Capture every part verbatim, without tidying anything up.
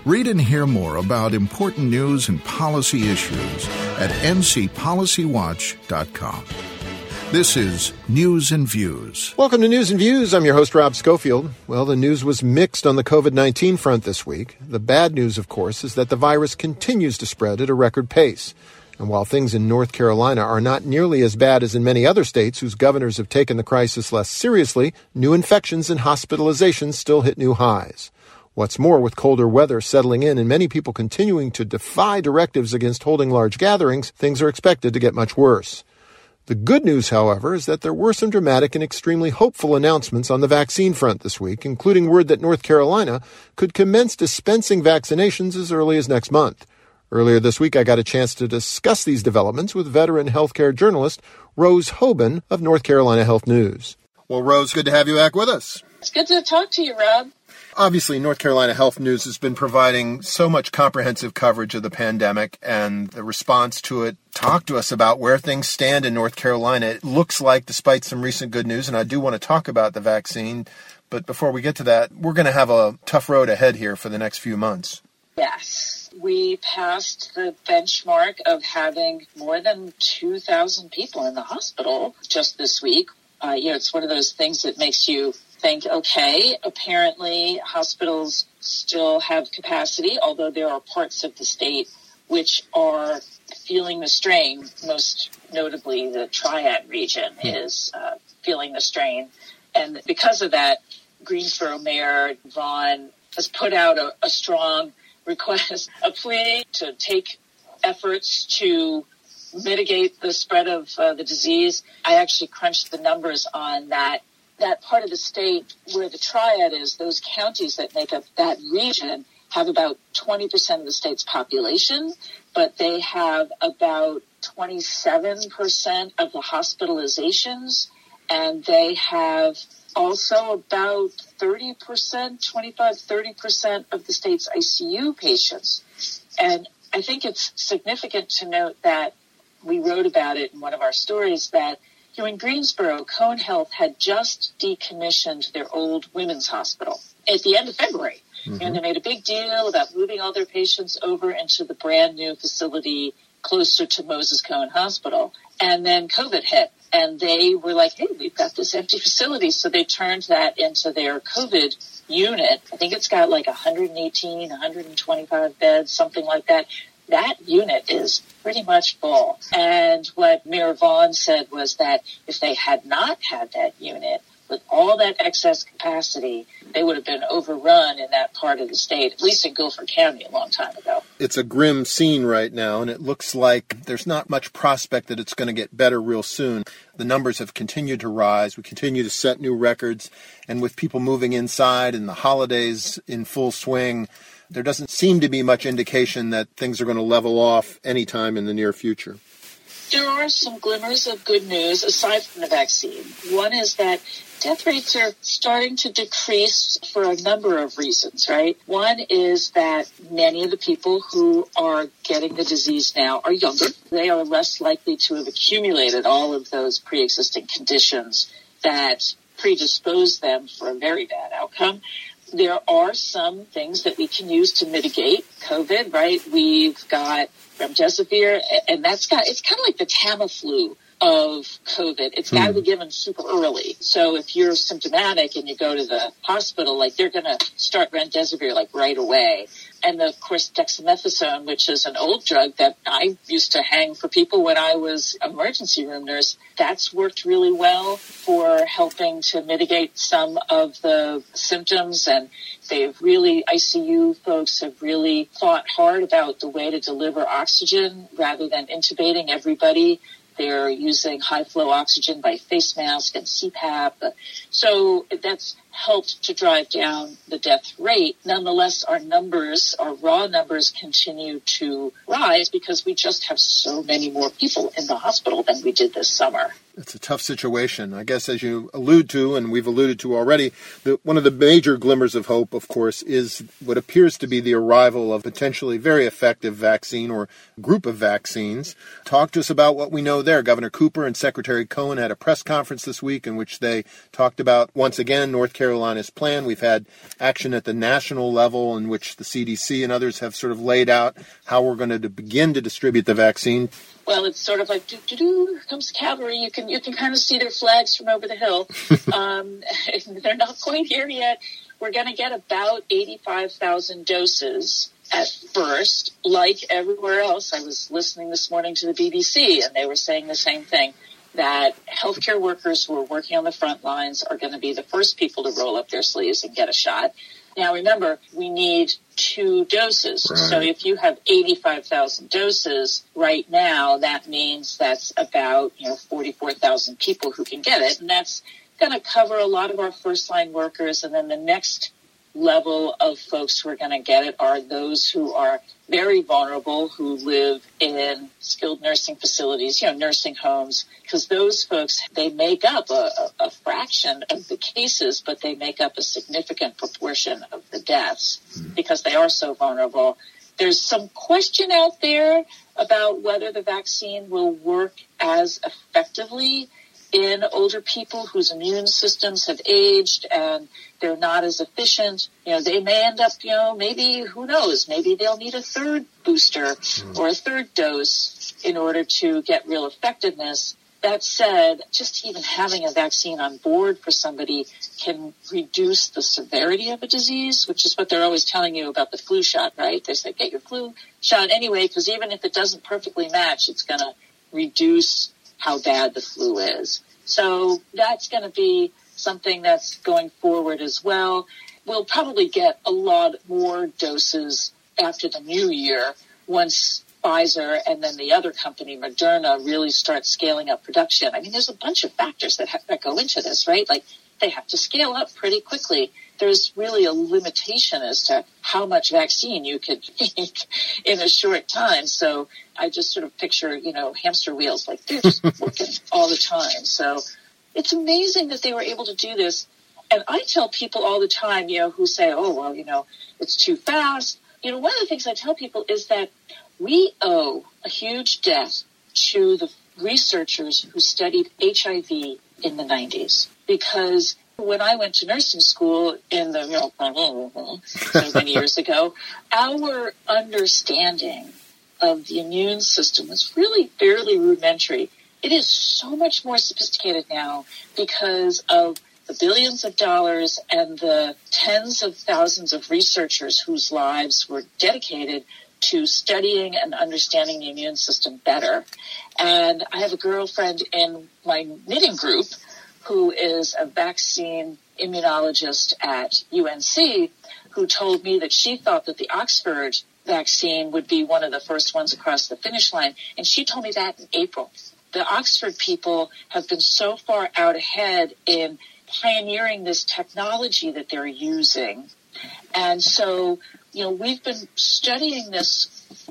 Read and hear more about important news and policy issues at n c policy watch dot com. This is News and Views. Welcome to News and Views. I'm your host, Rob Schofield. Well, the news was mixed on the covid nineteen front this week. The bad news, of course, is that the virus continues to spread at a record pace. And while things in North Carolina are not nearly as bad as in many other states whose governors have taken the crisis less seriously, new infections and hospitalizations still hit new highs. What's more, with colder weather settling in and many people continuing to defy directives against holding large gatherings, things are expected to get much worse. The good news, however, is that there were some dramatic and extremely hopeful announcements on the vaccine front this week, including word that North Carolina could commence dispensing vaccinations as early as next month. Earlier this week, I got a chance to discuss these developments with veteran healthcare journalist Rose Hoban of North Carolina Health News. Well, Rose, good to have you back with us. It's good to talk to you, Rob. Obviously, North Carolina Health News has been providing so much comprehensive coverage of the pandemic and the response to it. Talk to us about where things stand in North Carolina. It looks like, despite some recent good news, and I do want to talk about the vaccine, but before we get to that, we're going to have a tough road ahead here for the next few months. Yes. We passed the benchmark of having more than two thousand people in the hospital just this week. Uh, you know, it's one of those things that makes you think, okay, apparently hospitals still have capacity, although there are parts of the state which are feeling the strain. Most notably, the Triad region is uh, feeling the strain. And because of that, Greensboro Mayor Vaughn has put out a, a strong request, a plea to take efforts to mitigate the spread of uh, the disease. I actually crunched the numbers on that. That part of the state where the Triad is, those counties that make up that region have about twenty percent of the state's population, but they have about twenty-seven percent of the hospitalizations, and they have also about thirty percent, twenty-five, thirty percent of the state's I C U patients. And I think it's significant to note that we wrote about it in one of our stories that, you know, in Greensboro, Cone Health had just decommissioned their old women's hospital at the end of February. Mm-hmm. And they made a big deal about moving all their patients over into the brand new facility closer to Moses Cone Hospital. And then COVID hit. And they were like, hey, we've got this empty facility. So they turned that into their COVID unit. I think it's got like one hundred eighteen, one hundred twenty-five beds, something like that. That unit is pretty much full. And what Mayor Vaughn said was that if they had not had that unit, with all that excess capacity, they would have been overrun in that part of the state, at least in Guilford County a long time ago. It's a grim scene right now, and it looks like there's not much prospect that it's going to get better real soon. The numbers have continued to rise. We continue to set new records, and with people moving inside and the holidays in full swing, there doesn't seem to be much indication that things are going to level off anytime in the near future. There are some glimmers of good news aside from the vaccine. One is that death rates are starting to decrease for a number of reasons, right? One is that many of the people who are getting the disease now are younger. They are less likely to have accumulated all of those pre-existing conditions that predispose them for a very bad outcome. There are some things that we can use to mitigate COVID, right? We've got remdesivir, and that's got, it's kind of like the Tamiflu of COVID. It's got to be given super early. So if you're symptomatic and you go to the hospital, like they're going to start remdesivir like right away. And of course, dexamethasone, which is an old drug that I used to hang for people when I was an emergency room nurse, that's worked really well for helping to mitigate some of the symptoms. And they've really, I C U folks have really thought hard about the way to deliver oxygen rather than intubating everybody. They're using high-flow oxygen by face mask and C PAP. So that's helped to drive down the death rate. Nonetheless, our numbers, our raw numbers continue to rise because we just have so many more people in the hospital than we did this summer. It's a tough situation. I guess as you allude to, and we've alluded to already, the, one of the major glimmers of hope, of course, is what appears to be the arrival of potentially very effective vaccine or group of vaccines. Talk to us about what we know there. Governor Cooper and Secretary Cohen had a press conference this week in which they talked about, once again, North Carolina's plan. We've had action at the national level in which the C D C and others have sort of laid out how we're going to begin to distribute the vaccine. Well, it's sort of like, doo, doo, doo, here comes cavalry. You can, you can kind of see their flags from over the hill. um, they're not quite here yet. We're going to get about eighty-five thousand doses at first, like everywhere else. I was listening this morning to the B B C, and they were saying the same thing, that healthcare workers who are working on the front lines are going to be the first people to roll up their sleeves and get a shot. Now, remember, we need two doses. Right. So if you have eighty-five thousand doses right now, that means that's about, you know, forty-four thousand people who can get it. And that's going to cover a lot of our first-line workers. And then the next level of folks who are going to get it are those who are very vulnerable, who live in skilled nursing facilities, you know, nursing homes, because those folks, they make up a, a, a fraction of the cases, but they make up a significant proportion of the deaths because they are so vulnerable. There's some question out there about whether the vaccine will work as effectively in older people whose immune systems have aged and they're not as efficient. You know, they may end up, you know, maybe, who knows, maybe they'll need a third booster or a third dose in order to get real effectiveness. That said, just even having a vaccine on board for somebody can reduce the severity of a disease, which is what they're always telling you about the flu shot, right? They say, get your flu shot anyway, because even if it doesn't perfectly match, it's going to reduce how bad the flu is. So that's going to be something that's going forward as well. We'll probably get a lot more doses after the new year once Pfizer and then the other company, Moderna, really start scaling up production. I mean, there's a bunch of factors that, ha- that go into this, right? Like, they have to scale up pretty quickly. There's really a limitation as to how much vaccine you could make in a short time. So I just sort of picture, you know, hamster wheels, like they're just working all the time. So it's amazing that they were able to do this. And I tell people all the time, you know, who say, oh, well, you know, it's too fast. You know, one of the things I tell people is that we owe a huge debt to the researchers who studied H I V in the nineties. Because when I went to nursing school in the, you know, so many years ago, our understanding of the immune system was really fairly rudimentary. It is so much more sophisticated now because of the billions of dollars and the tens of thousands of researchers whose lives were dedicated to studying and understanding the immune system better. And I have a girlfriend in my knitting group who is a vaccine immunologist at U N C, who told me that she thought that the Oxford vaccine would be one of the first ones across the finish line. And she told me that in April. The Oxford people have been so far out ahead in pioneering this technology that they're using. And so, you know, we've been studying this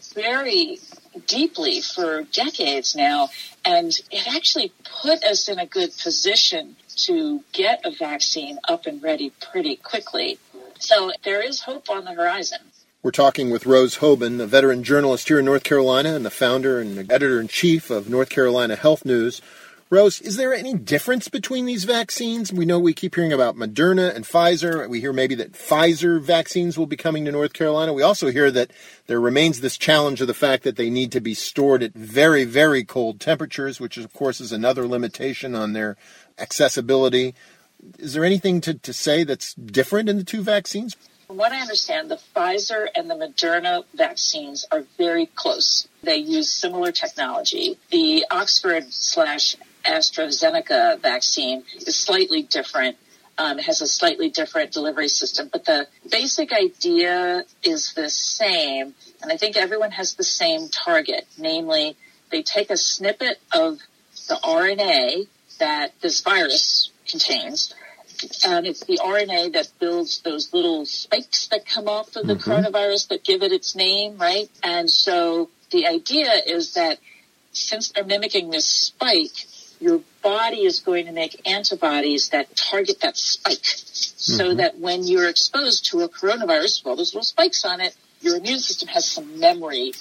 very deeply for decades now, and it actually put us in a good position to get a vaccine up and ready pretty quickly. So there is hope on the horizon. We're talking with Rose Hoban, a veteran journalist here in North Carolina and the founder and editor-in-chief of North Carolina Health News. Rose, is there any difference between these vaccines? We know we keep hearing about Moderna and Pfizer. We hear maybe that Pfizer vaccines will be coming to North Carolina. We also hear that there remains this challenge of the fact that they need to be stored at very, very cold temperatures, which, of course, is another limitation on their accessibility. Is there anything to, to say that's different in the two vaccines? From what I understand, the Pfizer and the Moderna vaccines are very close. They use similar technology. The Oxford slash AstraZeneca vaccine is slightly different. Um, it has a slightly different delivery system, but the basic idea is the same, and I think everyone has the same target. Namely, they take a snippet of the R N A that this virus contains, and it's the R N A that builds those little spikes that come off of the mm-hmm. coronavirus that give it its name, right? And so the idea is that since they're mimicking this spike, your body is going to make antibodies that target that spike mm-hmm. so that when you're exposed to a coronavirus, well, those little spikes on it, your immune system has some memory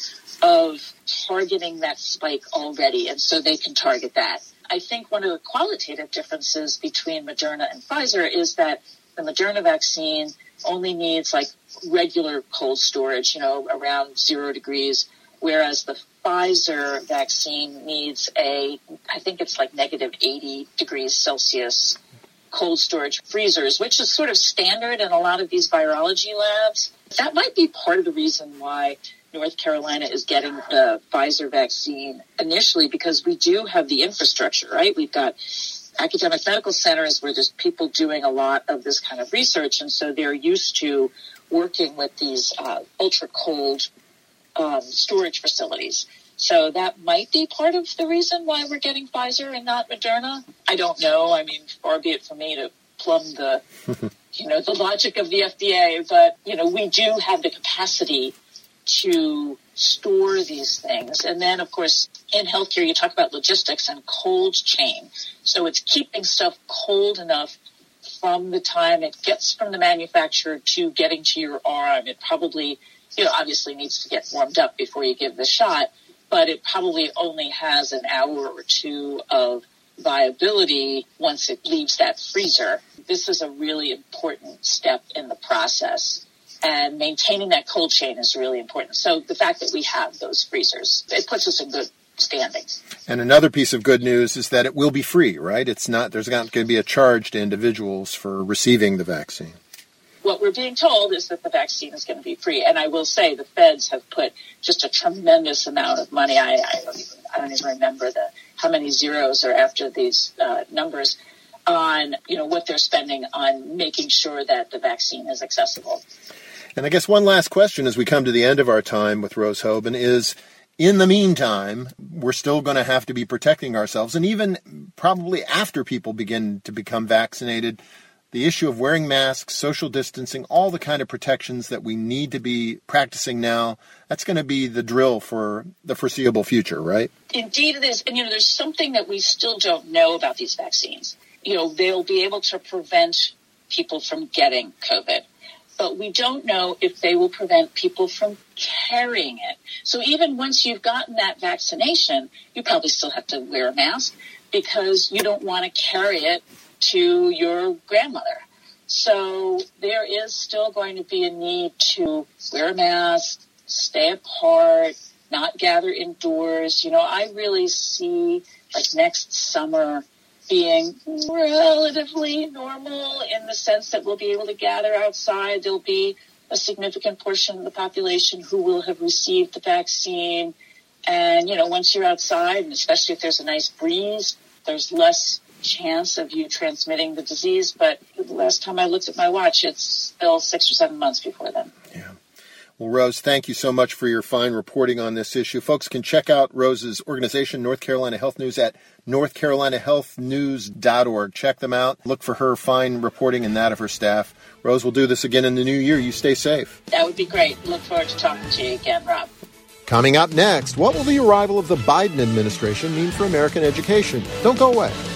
of targeting that spike already, and so they can target that. I think one of the qualitative differences between Moderna and Pfizer is that the Moderna vaccine only needs like regular cold storage, you know, around zero degrees, whereas the Pfizer vaccine needs a, I think it's like negative eighty degrees Celsius cold storage freezers, which is sort of standard in a lot of these virology labs. That might be part of the reason why North Carolina is getting the Pfizer vaccine initially, because we do have the infrastructure, right? We've got academic medical centers where there's people doing a lot of this kind of research, and so they're used to working with these uh, ultra-cold um, storage facilities. So that might be part of the reason why we're getting Pfizer and not Moderna. I don't know. I mean, far be it from me to plumb the, you know, the logic of the F D A, but, you know, we do have the capacity to store these things. And then, of course, in healthcare, you talk about logistics and cold chain. So it's keeping stuff cold enough from the time it gets from the manufacturer to getting to your arm. It probably, you know, obviously needs to get warmed up before you give the shot, but it probably only has an hour or two of viability once it leaves that freezer. This is a really important step in the process. And maintaining that cold chain is really important. So the fact that we have those freezers, it puts us in good standing. And another piece of good news is that it will be free, right? It's not, there's not going to be a charge to individuals for receiving the vaccine. What we're being told is that the vaccine is going to be free. And I will say the feds have put just a tremendous amount of money. I, I, don't, even, I don't even remember the how many zeros are after these uh, numbers on, you know, what they're spending on making sure that the vaccine is accessible. And I guess one last question as we come to the end of our time with Rose Hoban is, in the meantime, we're still going to have to be protecting ourselves. And even probably after people begin to become vaccinated, the issue of wearing masks, social distancing, all the kind of protections that we need to be practicing now, that's going to be the drill for the foreseeable future, right? Indeed it is. And, you know, there's something that we still don't know about these vaccines. You know, they'll be able to prevent people from getting COVID, but we don't know if they will prevent people from carrying it. So even once you've gotten that vaccination, you probably still have to wear a mask because you don't want to carry it to your grandmother. So there is still going to be a need to wear a mask, stay apart, not gather indoors. You know, I really see like next summer being relatively normal in the sense that we'll be able to gather outside. There'll be a significant portion of the population who will have received the vaccine. And, you know, once you're outside, and especially if there's a nice breeze, there's less chance of you transmitting the disease. But the last time I looked at my watch, it's still six or seven months before then. Yeah. Well, Rose, thank you so much for your fine reporting on this issue. Folks can check out Rose's organization, North Carolina Health News, at north carolina health news dot org. Check them out. Look for her fine reporting and that of her staff. Rose, we'll do this again in the new year. You stay safe. That would be great. Look forward to talking to you again, Rob. Coming up next, what will the arrival of the Biden administration mean for American education? Don't go away.